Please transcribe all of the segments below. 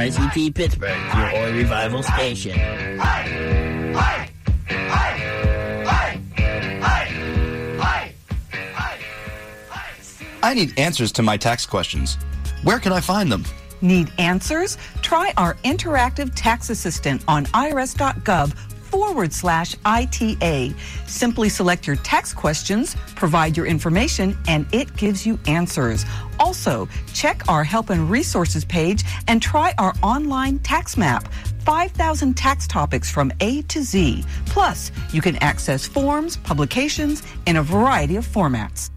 WICT Pittsburgh, your Oi Revival station. I need answers to my tax questions. Where can I find them? Need answers? Try our interactive tax assistant on irs.gov/ITA. Simply select your tax questions, provide your information, and it gives you answers. Also, check our Help and Resources page and try our online tax map. 5,000 tax topics from A to Z. Plus, you can access forms, publications in a variety of formats.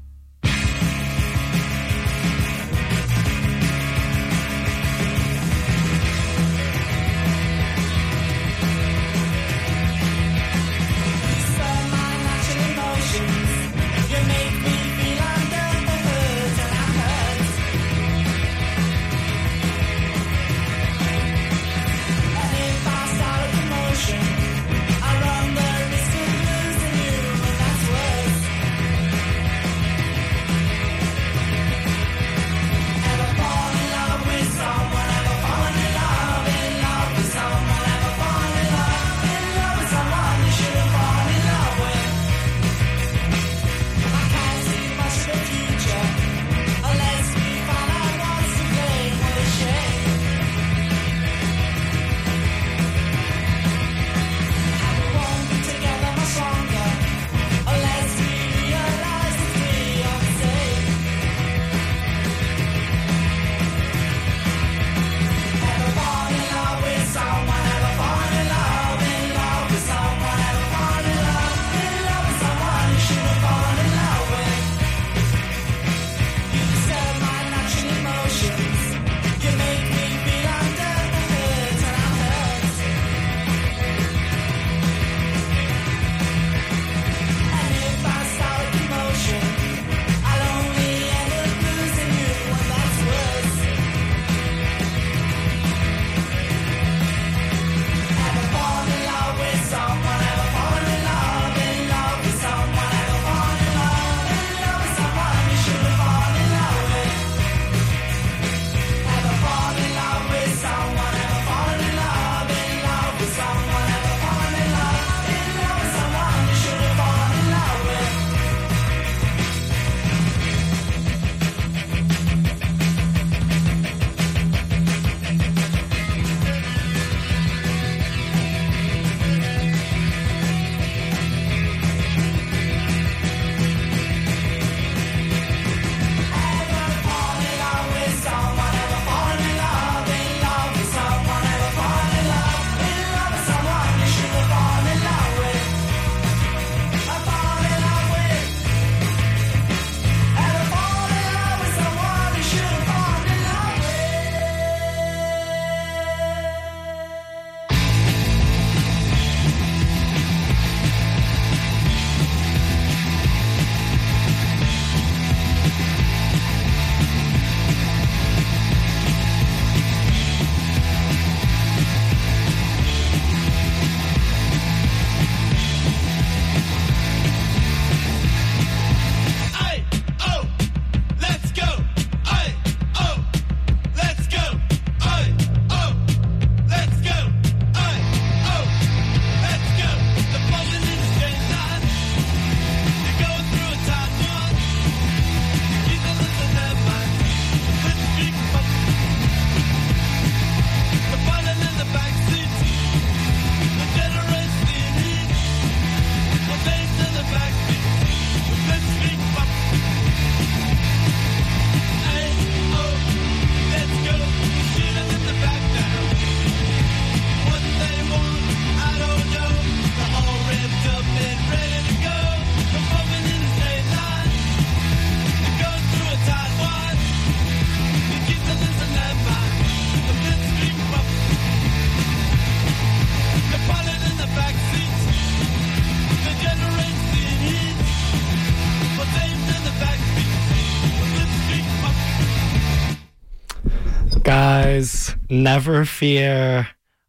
Guys, never fear.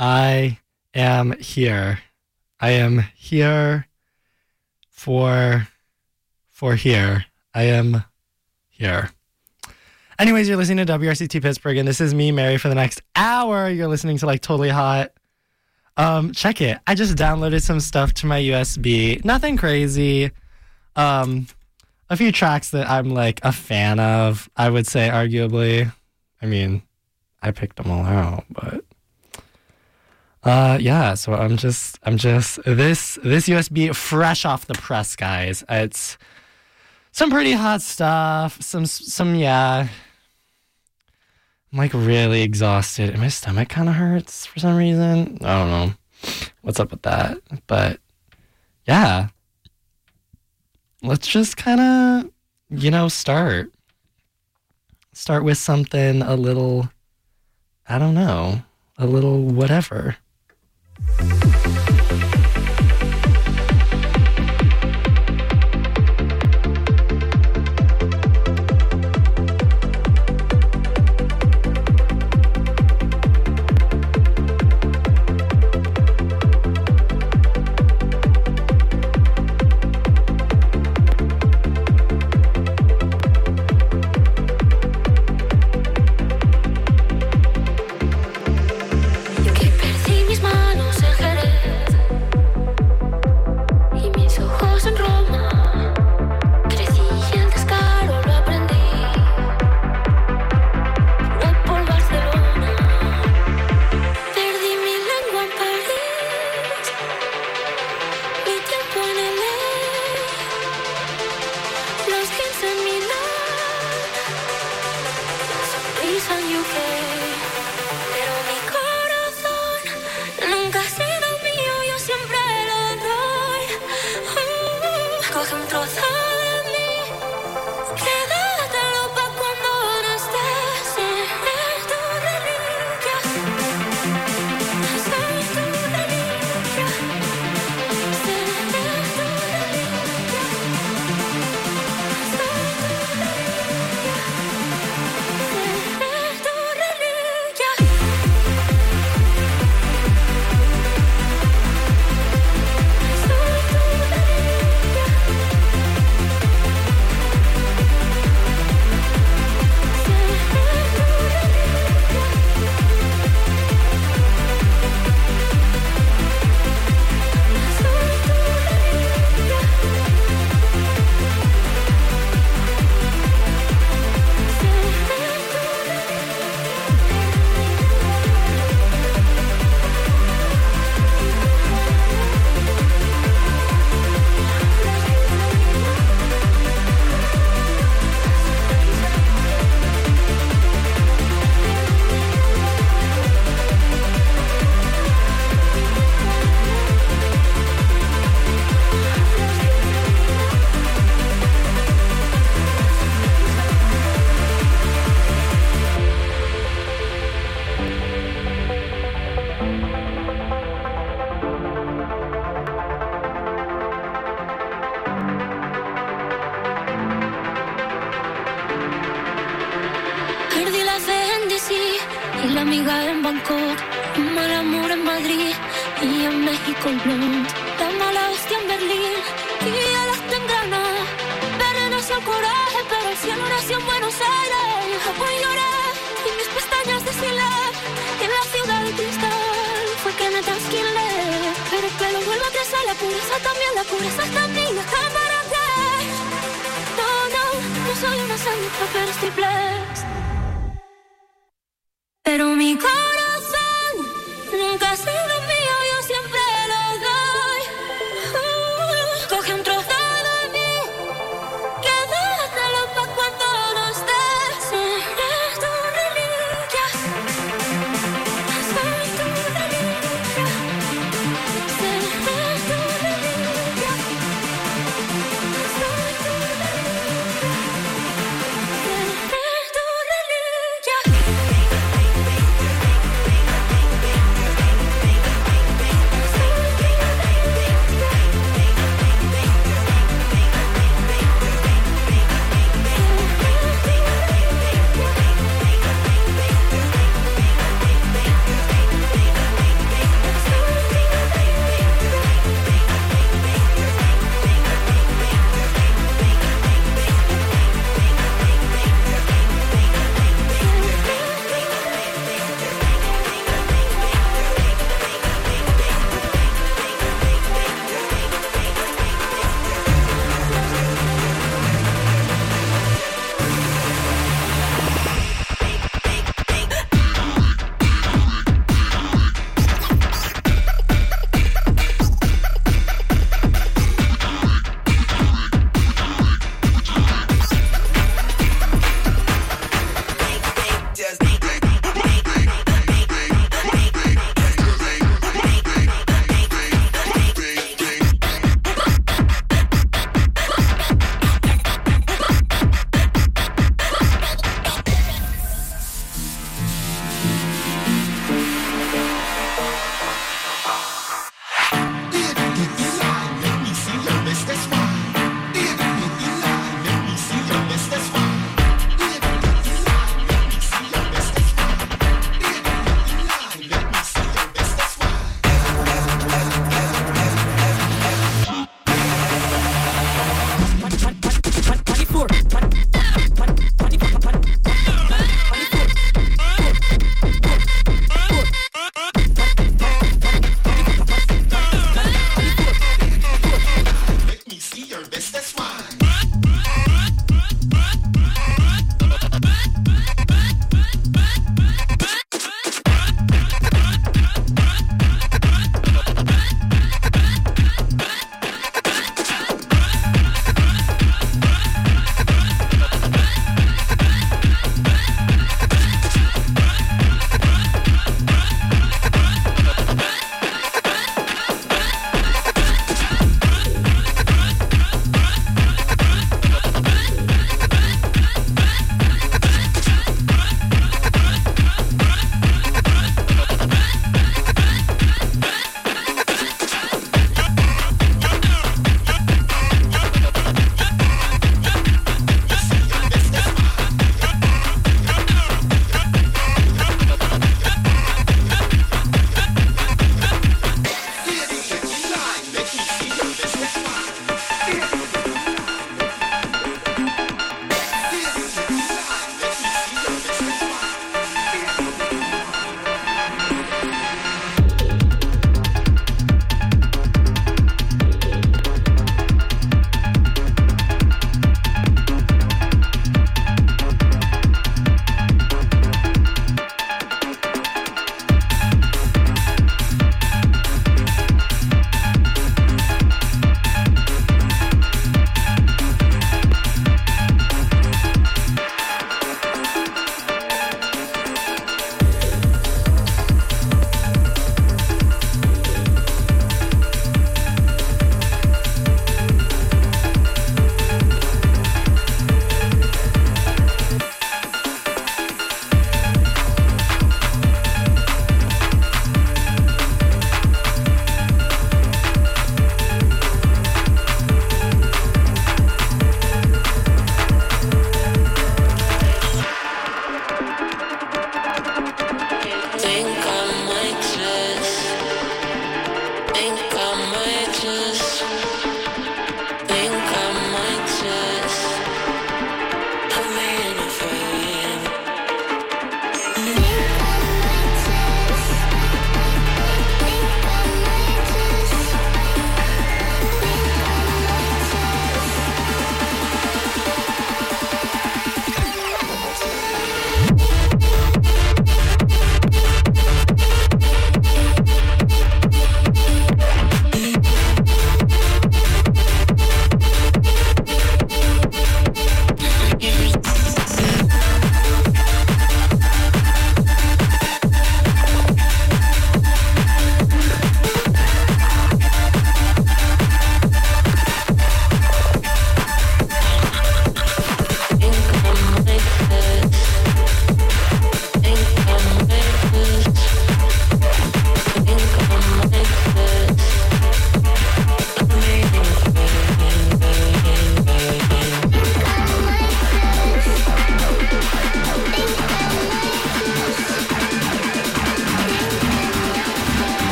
I am here. I am here for here. I am here. Anyways, you're listening to WRCT Pittsburgh, and this is me, Mary, for the next hour. You're listening to like Totally Hot. Check it. I just downloaded some stuff to my USB. Nothing crazy. A few tracks that I'm like a fan of, I would say, arguably. I mean, I picked them all out, but yeah, so I'm just this USB fresh off the press, guys. It's some pretty hot stuff. Some yeah. I'm like really exhausted and my stomach kind of hurts for some reason. I don't know what's up with that, but yeah. Let's just kind of, start with something a little, I don't know, a little whatever.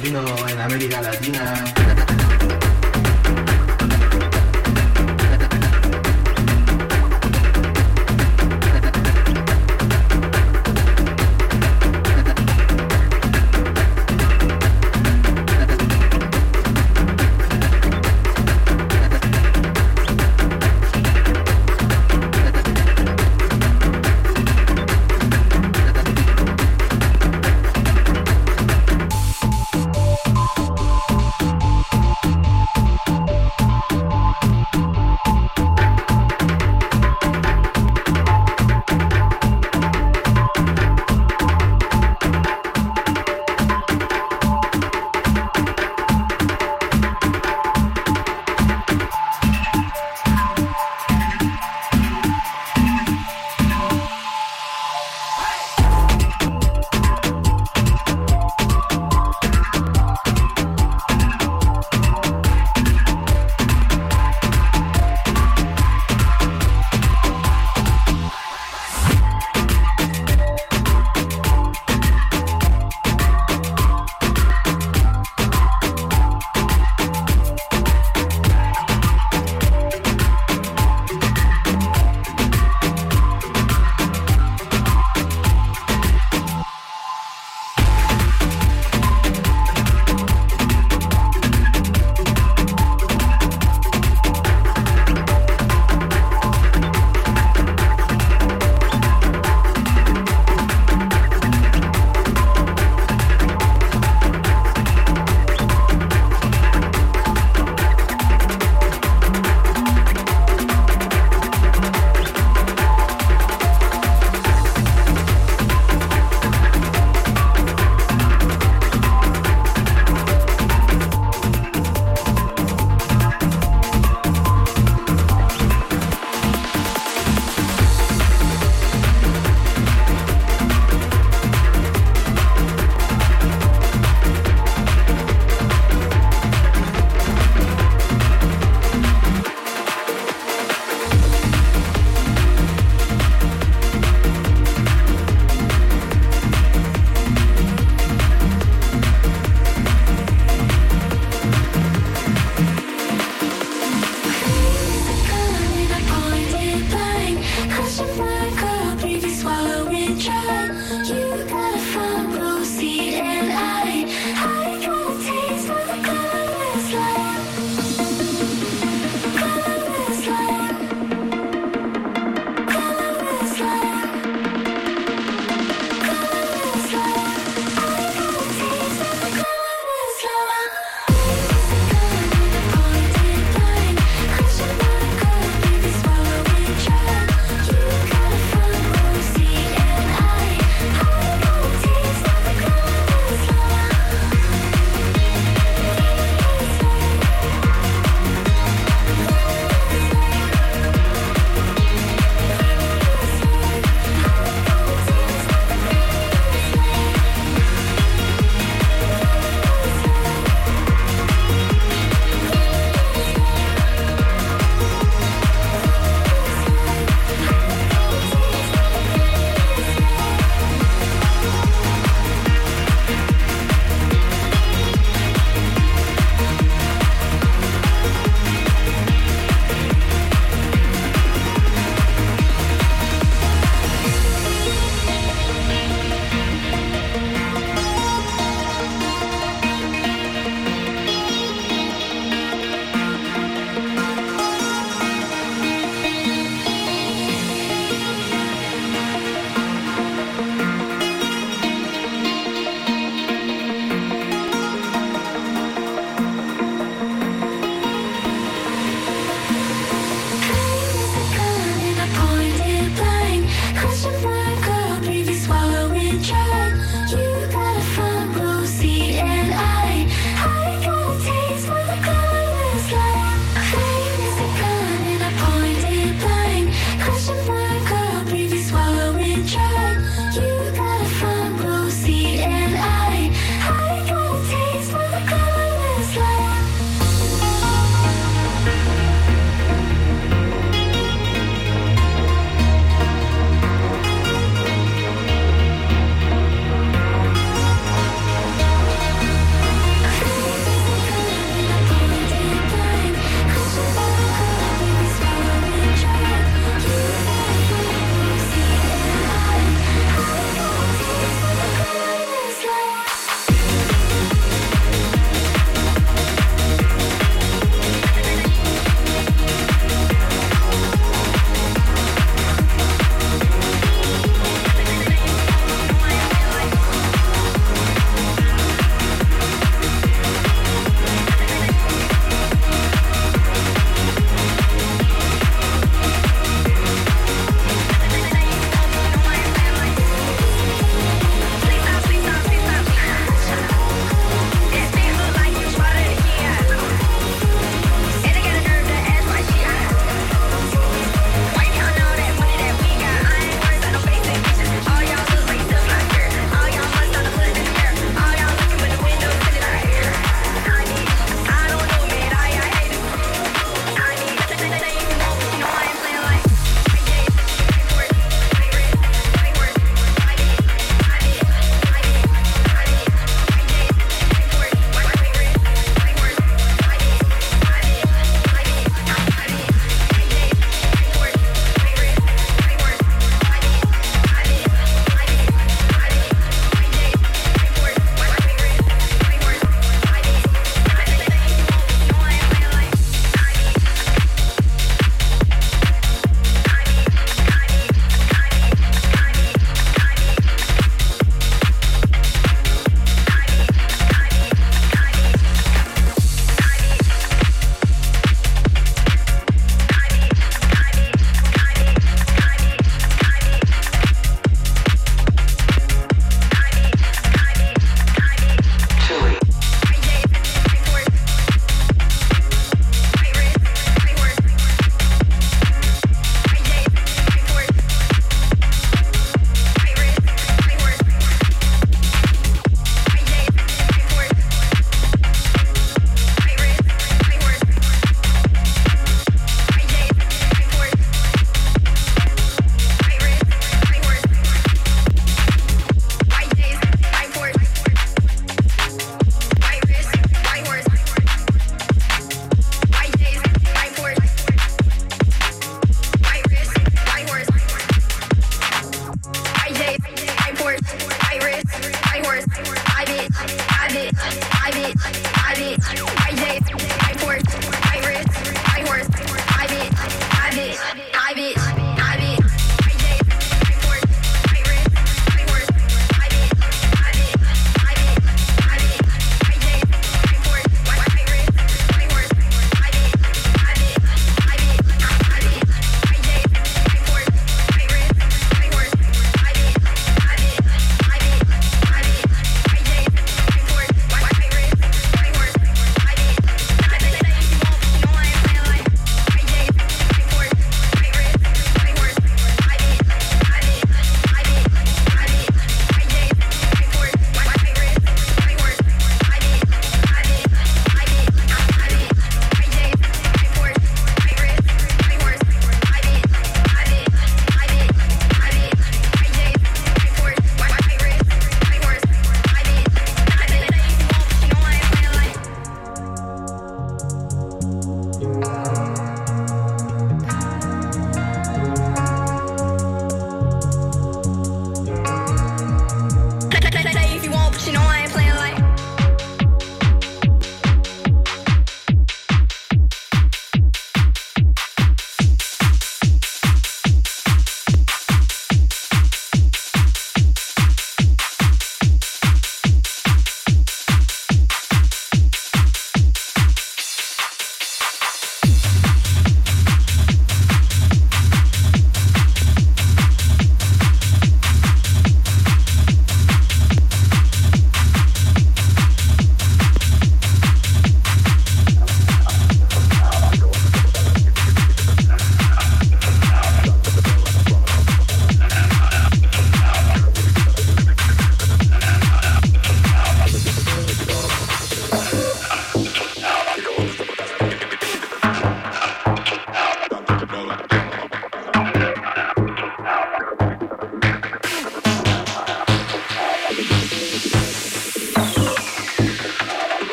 latino en América Latina.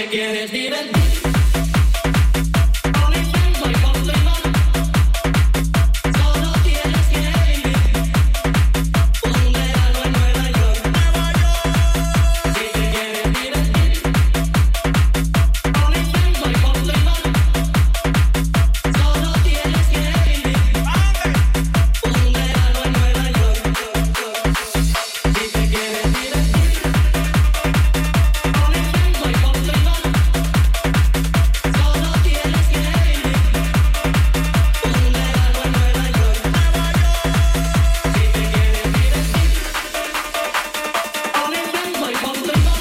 quieres divertir, con el tiempo y con limón, solo tienes que vivir un verano en Nueva York. Si te quieres divertir, con el tiempo y con limón, solo tienes que vivir un verano en Nueva York. Si te quieres divertir, con el tiempo y con limón, solo tienes que vivir un verano en Nueva York. Si te quieres divertir, con el tiempo y con limón,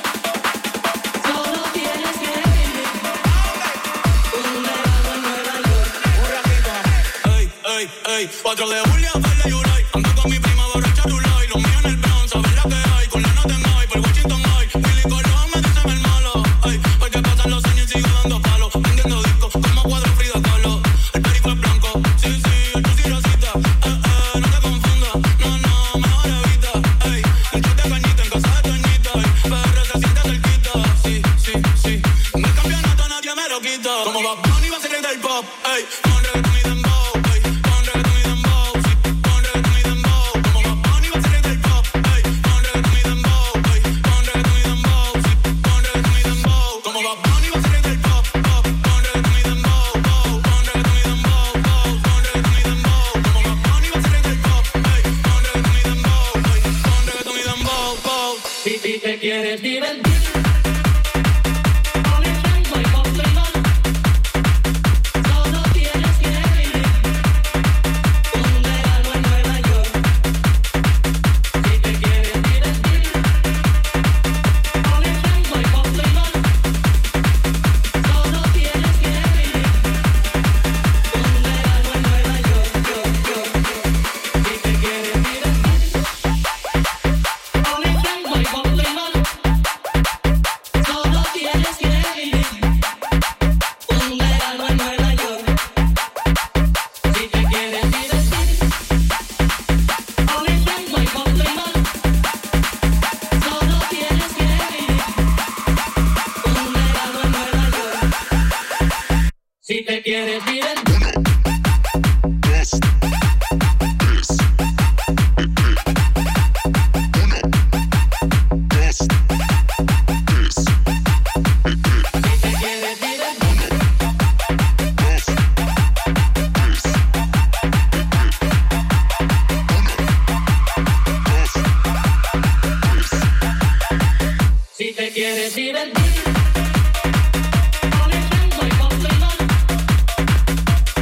solo tienes que vivir un verano en Nueva York. Ey, ey, ey, 4 de julio, Verde Yulay. Ando con mi prima borracha Tulay. Los míos en el Bronx, a ver la que hay. Con la nota en high, por Washington High. Willy Colón me dice el malo. Ey, porque pasan los años y sigo dando palos. Vendiendo discos como cuadro Frida Kahlo. El perico es blanco, sí, sí, el pussy rosita. No te confundas, no, no, mejor evita. Ey, un shot de cañita en casa de Toñita. Ey, PR se siente cerquita. Sí, sí, sí. En el campeonato nadie me lo quita. Como Bad Bunny va a ser el del pop. Ey, con reggaetón y dembow. Ey, con reggaetón y dembow. Sí, con reggaetón y dembow. Como Bad Bunny va a ser el del pop. Ey, con reggaetón y dembow. Ey, con reggaetón y dembow. Sí, con reggaetón y dembow. Como Bad Bunny va a ser el del pop. Pop, con reggaetón y dembow. Pop, con reggaetón y dembow. Pop, con reggaetón y dembow. Como Bad Bunny va a ser el del pop. Ey, con reggaetón y dembow. Ey, con reggaetón y dembow. Pop. Si te quieres divertir, con el tiempo y con limón, solo tienes que vivir un verano en Nueva York. Si te quieres divertir, con el tiempo y con limón, solo tienes que vivir un verano en Nueva York. Si te quieres divertir, con el tiempo y con limón, solo tienes que vivir un verano en Nueva York. Si te quieres divertir, con el tiempo y con limón, solo tienes que vivir un verano en Nueva York. Si te quieres divertir. Si te quieres divertir, con el tiempo y con limón,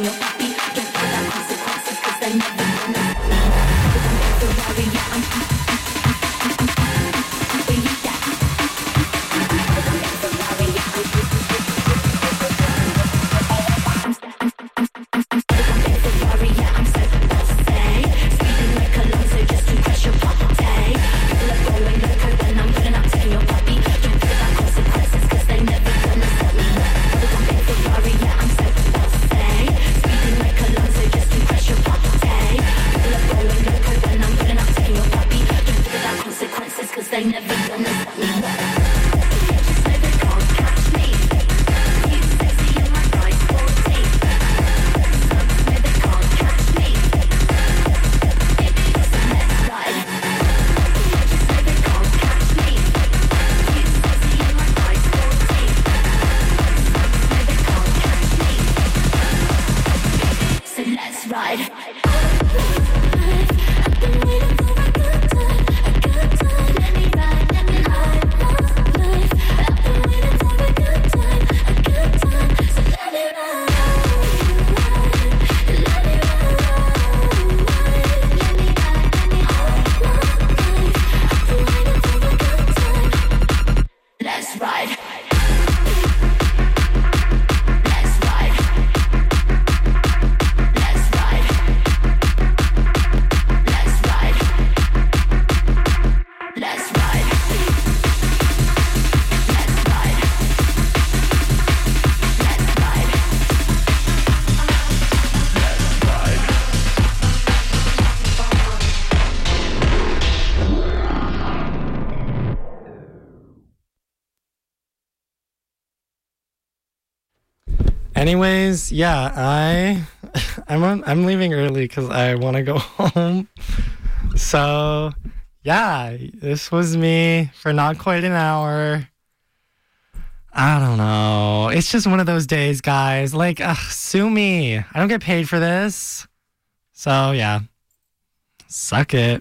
Anyways, yeah, I'm leaving early because I want to go home. So, yeah, this was me for not quite an hour. I don't know. It's just one of those days, guys. Like, sue me. I don't get paid for this. So, yeah. Suck it.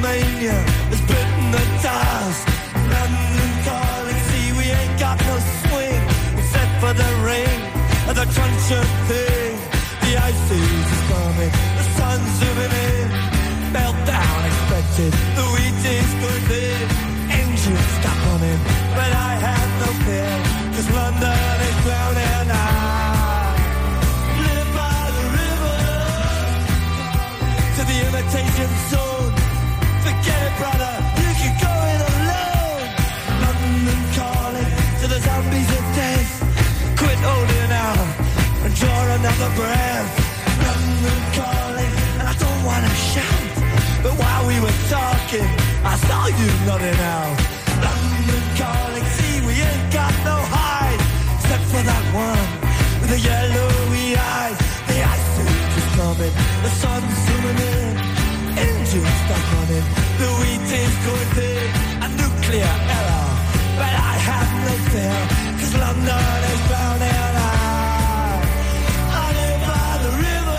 mania has bitten the dust. London calling, see we ain't got no swing except for the rain and the truncheon thing. The ice age is coming, the sun's zooming in. Meltdown expected, the wheat is good in. Engines stop running, but I have no fear, 'cause London is drowning. I live by the river to the imitation zone. Forget it, brother, you can go it alone. London calling to the zombies of death. Quit holding out and draw another breath. London calling, and I don't wanna shout, but while we were talking, I saw you nodding out. London calling, see we ain't got no hide, except for that one with the yellowy eyes. The ice age is coming, the sun's zooming in. Engines stop running, the wheat is going big. A nuclear error, but I have no fear, 'cause London is drowning. I live by the river.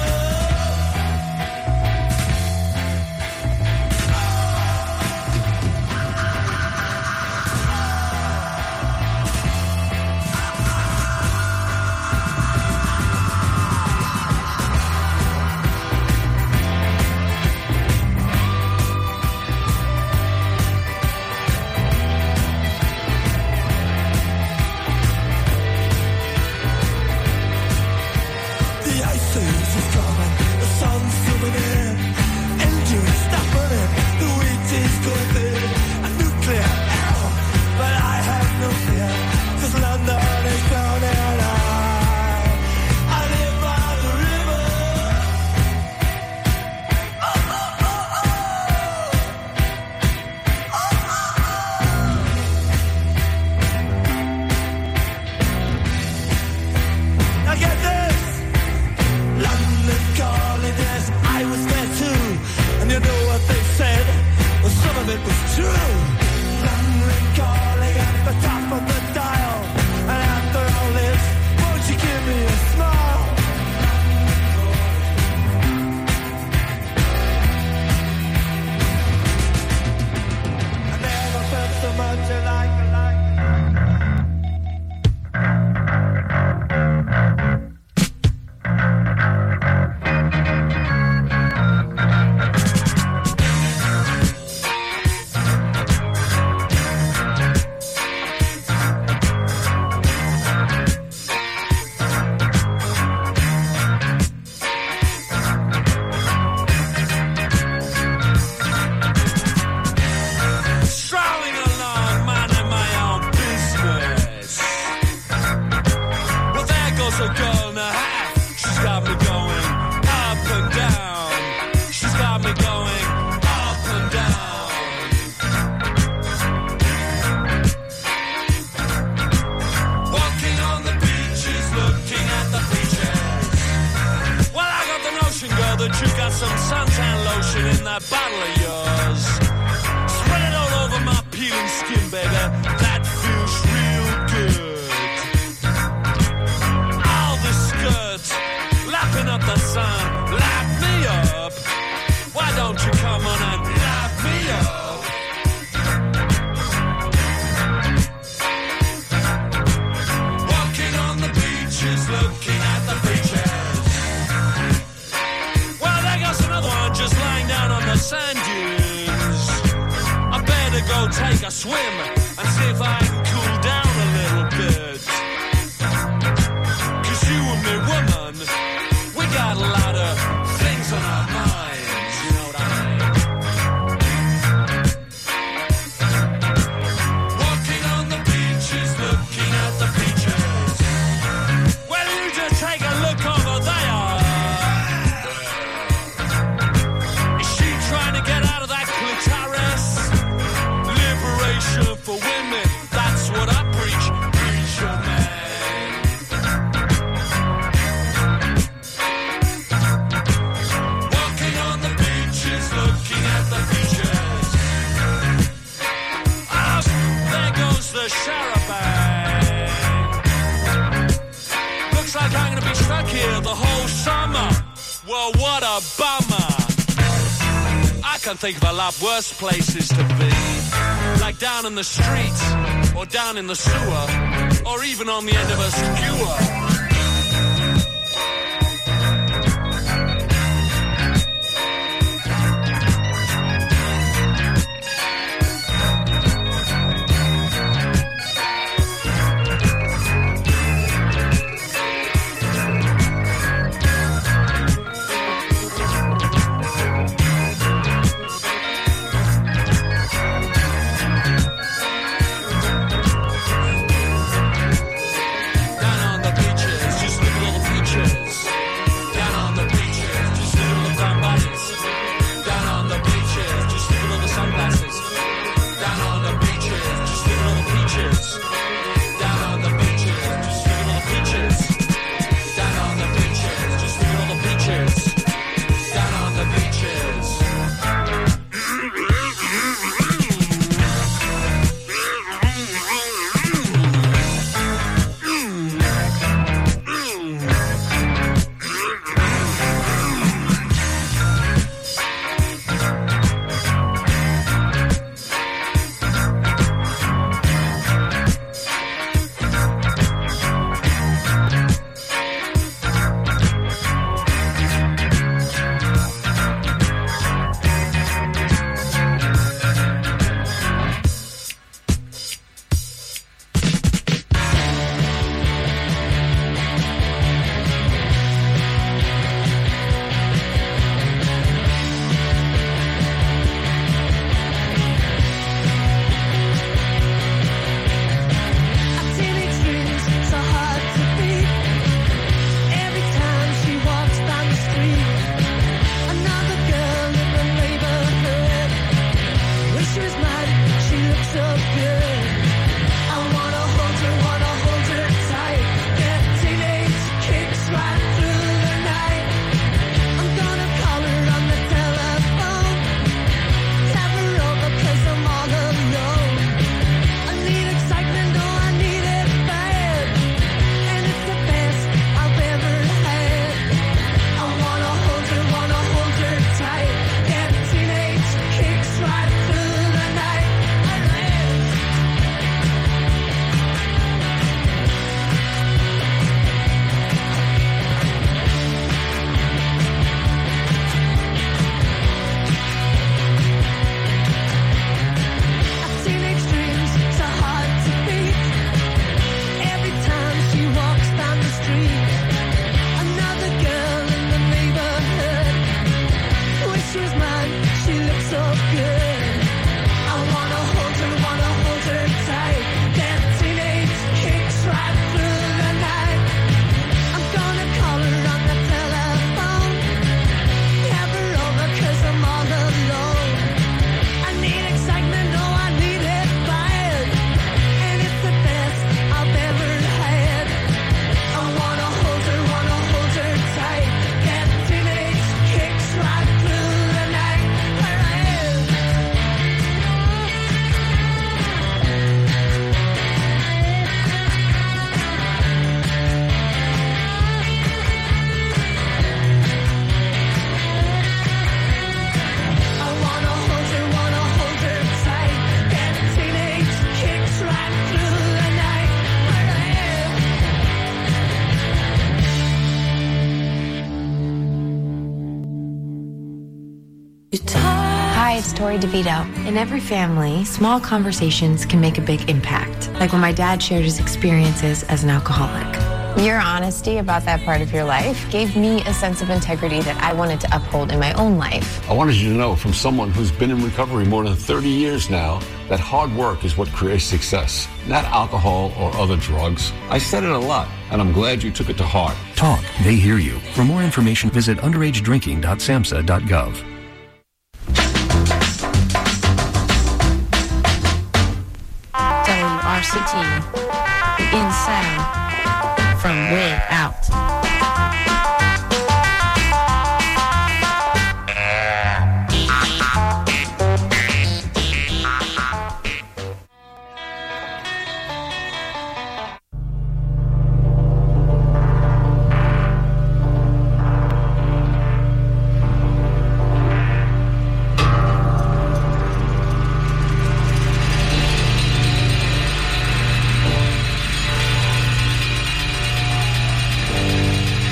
here the whole summer. Well, what a bummer. I can think of a lot worse places to be. Like down in the street, or down in the sewer, or even on the end of a skewer. Hi, it's Tori DeVito. In every family, small conversations can make a big impact. Like when my dad shared his experiences as an alcoholic. Your honesty about that part of your life gave me a sense of integrity that I wanted to uphold in my own life. I wanted you to know from someone who's been in recovery more than 30 years now that hard work is what creates success, not alcohol or other drugs. I said it a lot, and I'm glad you took it to heart. Talk. They hear you. For more information, visit underagedrinking.samhsa.gov. WRCT, in sound, from way out.